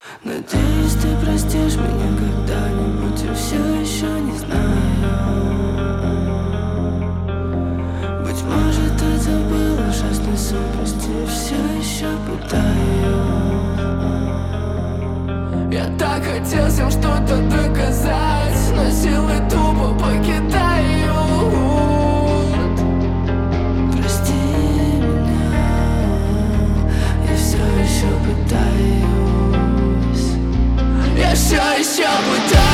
Надеюсь, ты простишь меня когда-нибудь. Я все еще не знаю. Быть может, это был ужасный сон. Прости, все еще пытаюсь. Я так хотел всем что-то доказать, но силы тупо покидают. Прости меня, я все еще пытаюсь. Я все еще пытаюсь.